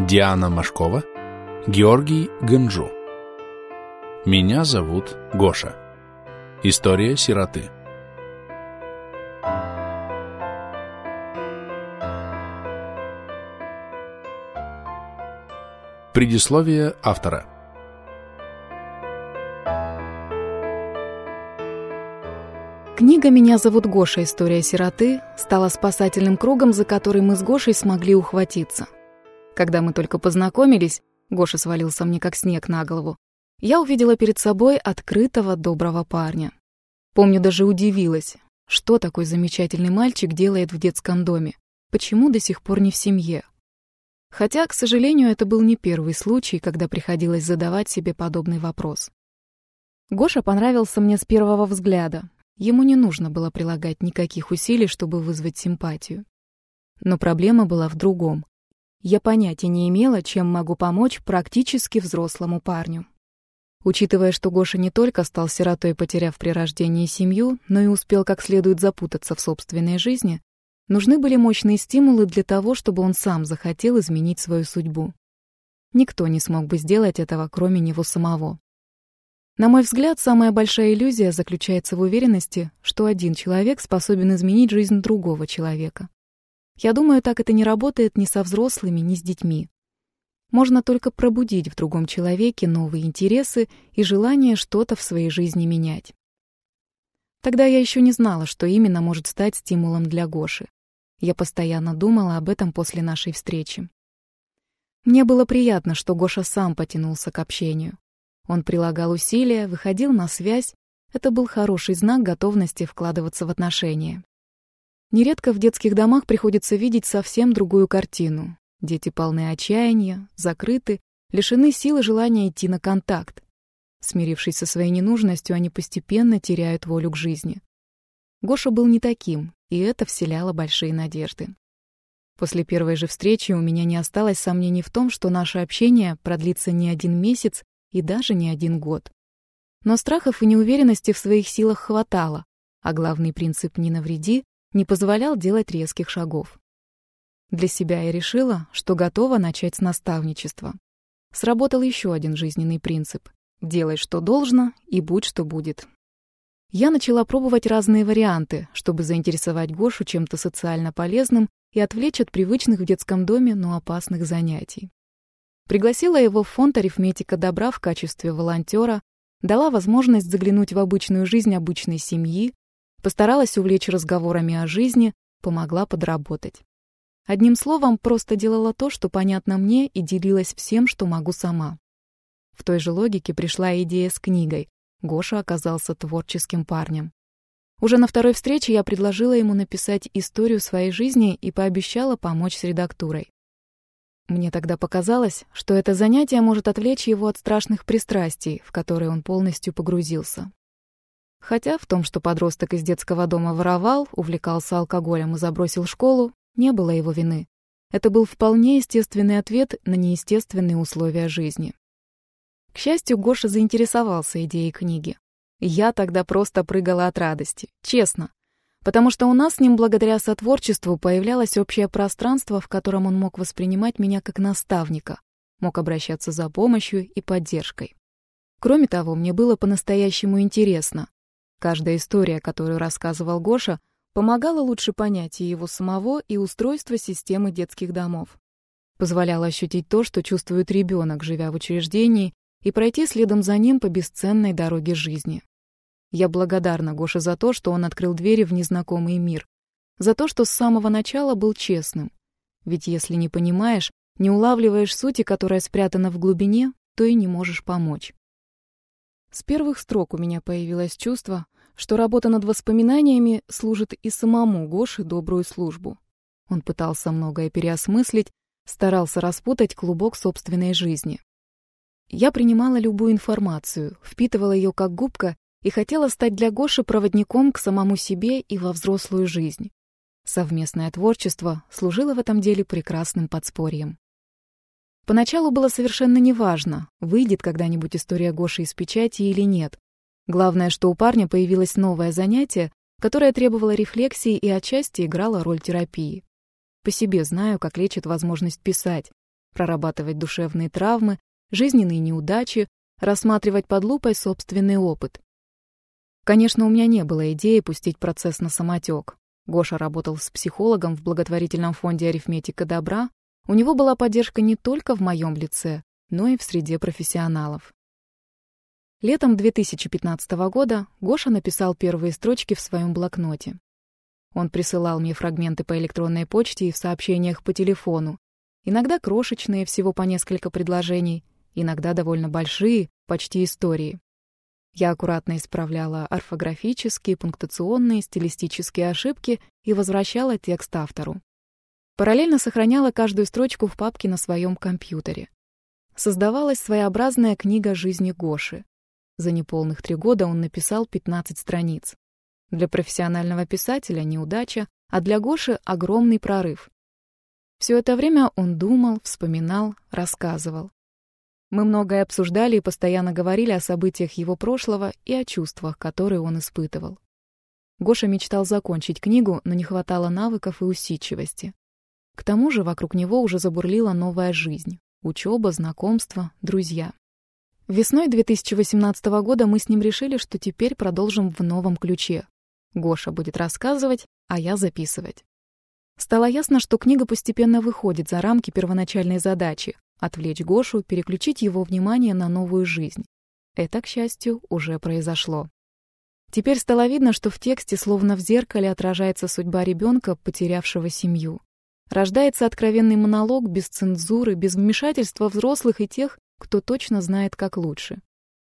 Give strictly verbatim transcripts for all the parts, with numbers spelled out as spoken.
Диана Машкова, Георгий Гынджу. Меня зовут Гоша. История сироты. Предисловие автора. Книга «Меня зовут Гоша. История сироты» стала спасательным кругом, за который мы с Гошей смогли ухватиться. Когда мы только познакомились, Гоша свалился мне как снег на голову, я увидела перед собой открытого, доброго парня. Помню, даже удивилась, что такой замечательный мальчик делает в детском доме, почему до сих пор не в семье. Хотя, к сожалению, это был не первый случай, когда приходилось задавать себе подобный вопрос. Гоша понравился мне с первого взгляда. Ему не нужно было прилагать никаких усилий, чтобы вызвать симпатию. Но проблема была в другом. Я понятия не имела, чем могу помочь практически взрослому парню. Учитывая, что Гоша не только стал сиротой, потеряв при рождении семью, но и успел как следует запутаться в собственной жизни, нужны были мощные стимулы для того, чтобы он сам захотел изменить свою судьбу. Никто не смог бы сделать этого, кроме него самого. На мой взгляд, самая большая иллюзия заключается в уверенности, что один человек способен изменить жизнь другого человека. Я думаю, так это не работает ни со взрослыми, ни с детьми. Можно только пробудить в другом человеке новые интересы и желание что-то в своей жизни менять. Тогда я еще не знала, что именно может стать стимулом для Гоши. Я постоянно думала об этом после нашей встречи. Мне было приятно, что Гоша сам потянулся к общению. Он прилагал усилия, выходил на связь. Это был хороший знак готовности вкладываться в отношения. Нередко в детских домах приходится видеть совсем другую картину. Дети полны отчаяния, закрыты, лишены сил и желания идти на контакт. Смирившись со своей ненужностью, они постепенно теряют волю к жизни. Гоша был не таким, и это вселяло большие надежды. После первой же встречи у меня не осталось сомнений в том, что наше общение продлится не один месяц и даже не один год. Но страхов и неуверенности в своих силах хватало, а главный принцип «не навреди» не позволял делать резких шагов. Для себя я решила, что готова начать с наставничества. Сработал еще один жизненный принцип — делай, что должно, и будь, что будет. Я начала пробовать разные варианты, чтобы заинтересовать Гошу чем-то социально полезным и отвлечь от привычных в детском доме, но опасных занятий. Пригласила его в фонд «Арифметика добра» в качестве волонтера, дала возможность заглянуть в обычную жизнь обычной семьи, постаралась увлечь разговорами о жизни, помогла подработать. Одним словом, просто делала то, что понятно мне, и делилась всем, что могу сама. В той же логике пришла идея с книгой. Гоша оказался творческим парнем. Уже на второй встрече я предложила ему написать историю своей жизни и пообещала помочь с редактурой. Мне тогда показалось, что это занятие может отвлечь его от страшных пристрастий, в которые он полностью погрузился. Хотя в том, что подросток из детского дома воровал, увлекался алкоголем и забросил школу, не было его вины. Это был вполне естественный ответ на неестественные условия жизни. К счастью, Гоша заинтересовался идеей книги. Я тогда просто прыгала от радости, честно. Потому что у нас с ним благодаря сотворчеству появлялось общее пространство, в котором он мог воспринимать меня как наставника, мог обращаться за помощью и поддержкой. Кроме того, мне было по-настоящему интересно. Каждая история, которую рассказывал Гоша, помогала лучше понять и его самого, и устройство системы детских домов. Позволяла ощутить то, что чувствует ребенок, живя в учреждении, и пройти следом за ним по бесценной дороге жизни. Я благодарна Гоше за то, что он открыл двери в незнакомый мир, за то, что с самого начала был честным. Ведь если не понимаешь, не улавливаешь сути, которая спрятана в глубине, то и не можешь помочь. С первых строк у меня появилось чувство, что работа над воспоминаниями служит и самому Гоше добрую службу. Он пытался многое переосмыслить, старался распутать клубок собственной жизни. Я принимала любую информацию, впитывала ее как губка и хотела стать для Гоши проводником к самому себе и во взрослую жизнь. Совместное творчество служило в этом деле прекрасным подспорьем. Поначалу было совершенно неважно, выйдет когда-нибудь история Гоши из печати или нет. Главное, что у парня появилось новое занятие, которое требовало рефлексии и отчасти играло роль терапии. По себе знаю, как лечит возможность писать. прорабатывать душевные травмы, жизненные неудачи, рассматривать под лупой собственный опыт. Конечно, у меня не было идеи пустить процесс на самотек. Гоша работал с психологом в благотворительном фонде «Арифметика добра». У него была поддержка не только в моем лице, но и в среде профессионалов. Летом две тысячи пятнадцатого года Гоша написал первые строчки в своем блокноте. Он присылал мне фрагменты по электронной почте и в сообщениях по телефону, иногда крошечные, всего по несколько предложений, иногда довольно большие, почти истории. Я аккуратно исправляла орфографические, пунктуационные, стилистические ошибки и возвращала текст автору. Параллельно сохраняла каждую строчку в папке на своем компьютере. Создавалась своеобразная книга жизни Гоши. За неполных три года он написал пятнадцать страниц. Для профессионального писателя неудача, а для Гоши огромный прорыв. Все это время он думал, вспоминал, рассказывал. Мы многое обсуждали и постоянно говорили о событиях его прошлого и о чувствах, которые он испытывал. Гоша мечтал закончить книгу, но не хватало навыков и усидчивости. К тому же вокруг него уже забурлила новая жизнь. Учеба, знакомства, друзья. Весной две тысячи восемнадцатого года мы с ним решили, что теперь продолжим в новом ключе. Гоша будет рассказывать, а я записывать. Стало ясно, что книга постепенно выходит за рамки первоначальной задачи — отвлечь Гошу, переключить его внимание на новую жизнь. Это, к счастью, уже произошло. Теперь стало видно, что в тексте словно в зеркале отражается судьба ребенка, потерявшего семью. Рождается откровенный монолог без цензуры, без вмешательства взрослых и тех, кто точно знает, как лучше.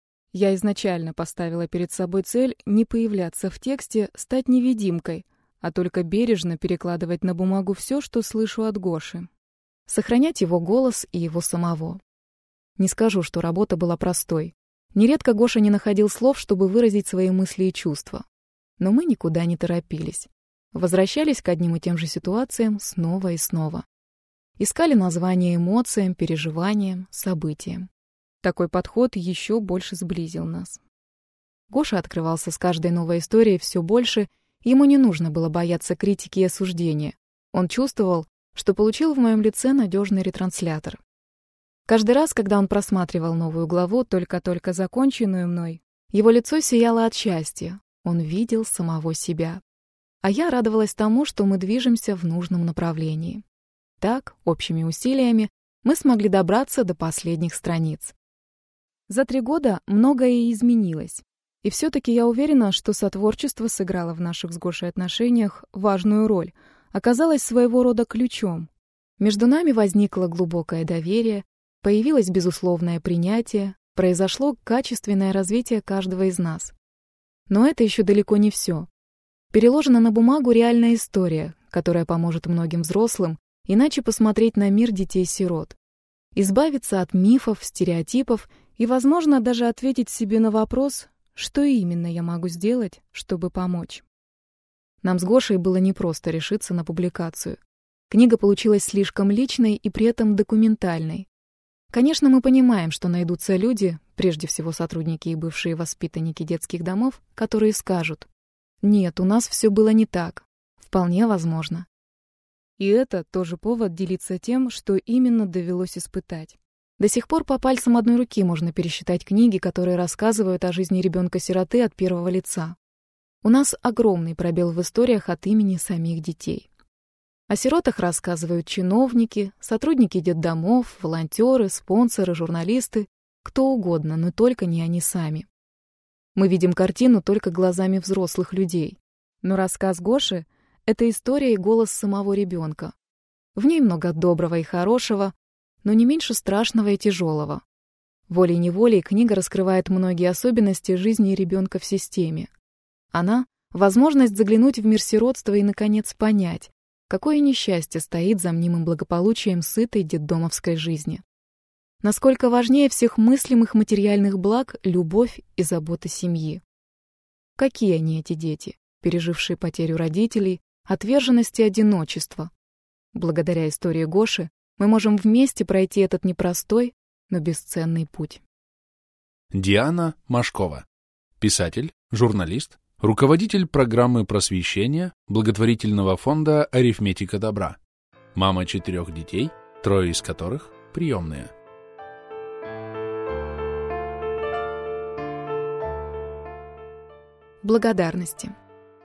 Я изначально поставила перед собой цель не появляться в тексте, стать невидимкой, а только бережно перекладывать на бумагу все, что слышу от Гоши. Сохранять его голос и его самого. Не скажу, что работа была простой. Нередко Гоша не находил слов, чтобы выразить свои мысли и чувства. Но мы никуда не торопились. Возвращались к одним и тем же ситуациям снова и снова. Искали названия эмоциям, переживаниям, событиям. Такой подход еще больше сблизил нас. Гоша открывался с каждой новой историей все больше, ему не нужно было бояться критики и осуждения. Он чувствовал, что получил в моем лице надежный ретранслятор. Каждый раз, когда он просматривал новую главу, только-только законченную мной, его лицо сияло от счастья. Он видел самого себя. А я радовалась тому, что мы движемся в нужном направлении. Так, общими усилиями, мы смогли добраться до последних страниц. За три года многое изменилось. И все-таки я уверена, что сотворчество сыграло в наших с Гошей отношениях важную роль, оказалось своего рода ключом. Между нами возникло глубокое доверие, появилось безусловное принятие, произошло качественное развитие каждого из нас. Но это еще далеко не все. Переложена на бумагу реальная история, которая поможет многим взрослым иначе посмотреть на мир детей-сирот, избавиться от мифов, стереотипов и, возможно, даже ответить себе на вопрос, что именно я могу сделать, чтобы помочь. Нам с Гошей было непросто решиться на публикацию. Книга получилась слишком личной и при этом документальной. Конечно, мы понимаем, что найдутся люди, прежде всего сотрудники и бывшие воспитанники детских домов, которые скажут: «Нет, у нас все было не так». Вполне возможно. И это тоже повод делиться тем, что именно довелось испытать. До сих пор по пальцам одной руки можно пересчитать книги, которые рассказывают о жизни ребенка-сироты от первого лица. У нас огромный пробел в историях от имени самих детей. О сиротах рассказывают чиновники, сотрудники детдомов, волонтеры, спонсоры, журналисты, кто угодно, но только не они сами. Мы видим картину только глазами взрослых людей. Но рассказ Гоши — это история и голос самого ребенка. В ней много доброго и хорошего, но не меньше страшного и тяжелого. Волей-неволей книга раскрывает многие особенности жизни ребенка в системе. Она — возможность заглянуть в мир сиротства и, наконец, понять, какое несчастье стоит за мнимым благополучием сытой детдомовской жизни. Насколько важнее всех мыслимых материальных благ любовь и забота семьи. Какие они, эти дети, пережившие потерю родителей, отверженность и одиночество? Благодаря истории Гоши мы можем вместе пройти этот непростой, но бесценный путь. Диана Машкова. Писатель, журналист, руководитель программы просвещения благотворительного фонда «Арифметика добра». Мама четырех детей, трое из которых приемные. Благодарности.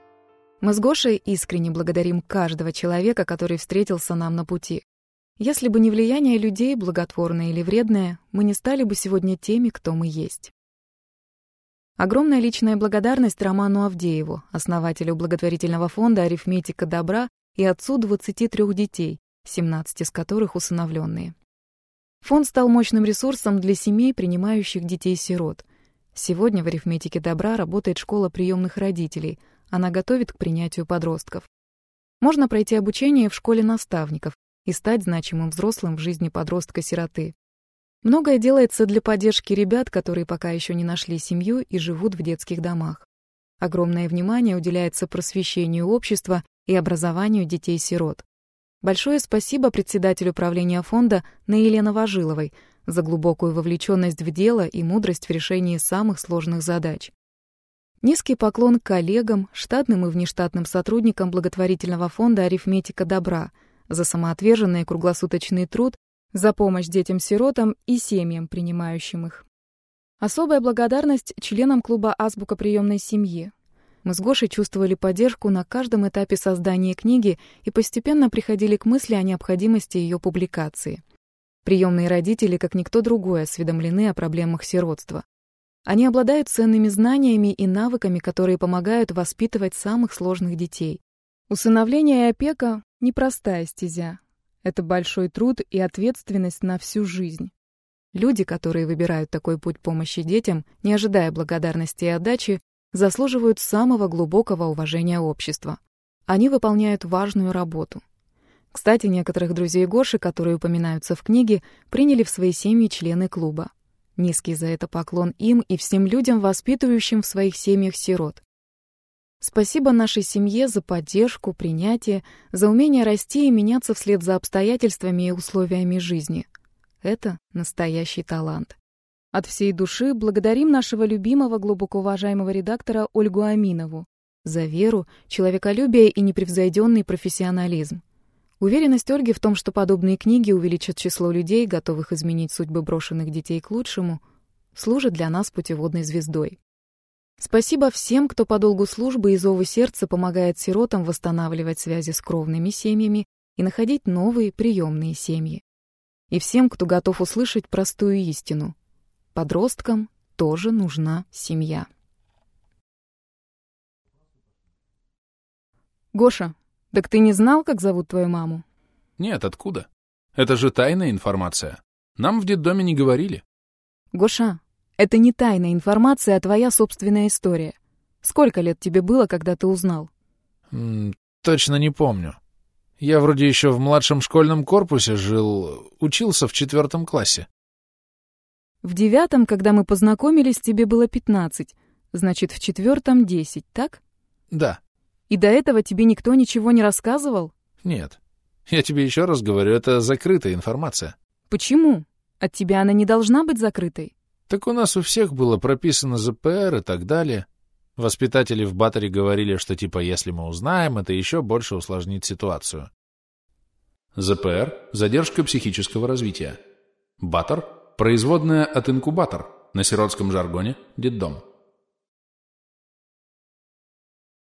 Мы с Гошей искренне благодарим каждого человека, который встретился нам на пути. Если бы не влияние людей, благотворное или вредное, мы не стали бы сегодня теми, кто мы есть. Огромная личная благодарность Роману Авдееву, основателю благотворительного фонда «Арифметика добра» и отцу двадцати трёх детей, семнадцать из которых усыновленные. Фонд стал мощным ресурсом для семей, принимающих детей-сирот. Сегодня в «Арифметике добра» работает школа приемных родителей. Она готовит к принятию подростков. Можно пройти обучение в школе наставников и стать значимым взрослым в жизни подростка-сироты. Многое делается для поддержки ребят, которые пока еще не нашли семью и живут в детских домах. Огромное внимание уделяется просвещению общества и образованию детей-сирот. Большое спасибо председателю правления фонда Наиле Новожиловой за глубокую вовлеченность в дело и мудрость в решении самых сложных задач. Низкий поклон коллегам, штатным и внештатным сотрудникам благотворительного фонда «Арифметика добра» за самоотверженный круглосуточный труд, за помощь детям-сиротам и семьям, принимающим их. Особая благодарность членам клуба «Азбука приемной семьи». Мы с Гошей чувствовали поддержку на каждом этапе создания книги и постепенно приходили к мысли о необходимости ее публикации. Приемные родители, как никто другой, осведомлены о проблемах сиротства. Они обладают ценными знаниями и навыками, которые помогают воспитывать самых сложных детей. Усыновление и опека — непростая стезя. Это большой труд и ответственность на всю жизнь. Люди, которые выбирают такой путь помощи детям, не ожидая благодарности и отдачи, заслуживают самого глубокого уважения общества. Они выполняют важную работу. Кстати, некоторых друзей Гоши, которые упоминаются в книге, приняли в свои семьи члены клуба. Низкий за это поклон им и всем людям, воспитывающим в своих семьях сирот. Спасибо нашей семье за поддержку, принятие, за умение расти и меняться вслед за обстоятельствами и условиями жизни. Это настоящий талант. От всей души благодарим нашего любимого, глубоко уважаемого редактора Ольгу Аминову за веру, человеколюбие и непревзойденный профессионализм. Уверенность Ольги в том, что подобные книги увеличат число людей, готовых изменить судьбы брошенных детей к лучшему, служит для нас путеводной звездой. Спасибо всем, кто по долгу службы и зову сердца помогает сиротам восстанавливать связи с кровными семьями и находить новые приемные семьи. И всем, кто готов услышать простую истину. Подросткам тоже нужна семья. Гоша, так ты не знал, как зовут твою маму? Нет, откуда? Это же тайная информация. Нам в детдоме не говорили. Гоша, это не тайная информация, а твоя собственная история. Сколько лет тебе было, когда ты узнал? М-м, точно не помню. Я вроде еще в младшем школьном корпусе жил, учился в четвертом классе. В девятом, когда мы познакомились, тебе было пятнадцать. Значит, в четвертом десять, так? Да. И до этого тебе никто ничего не рассказывал? Нет. Я тебе еще раз говорю, это закрытая информация. Почему? От тебя она не должна быть закрытой? Так у нас у всех было прописано зэ пэ эр и так далее. Воспитатели в Баторе говорили, что типа если мы узнаем, это еще больше усложнит ситуацию. зэ пэ эр – задержка психического развития. Батор – производная от инкубатор, на сиротском жаргоне – детдом.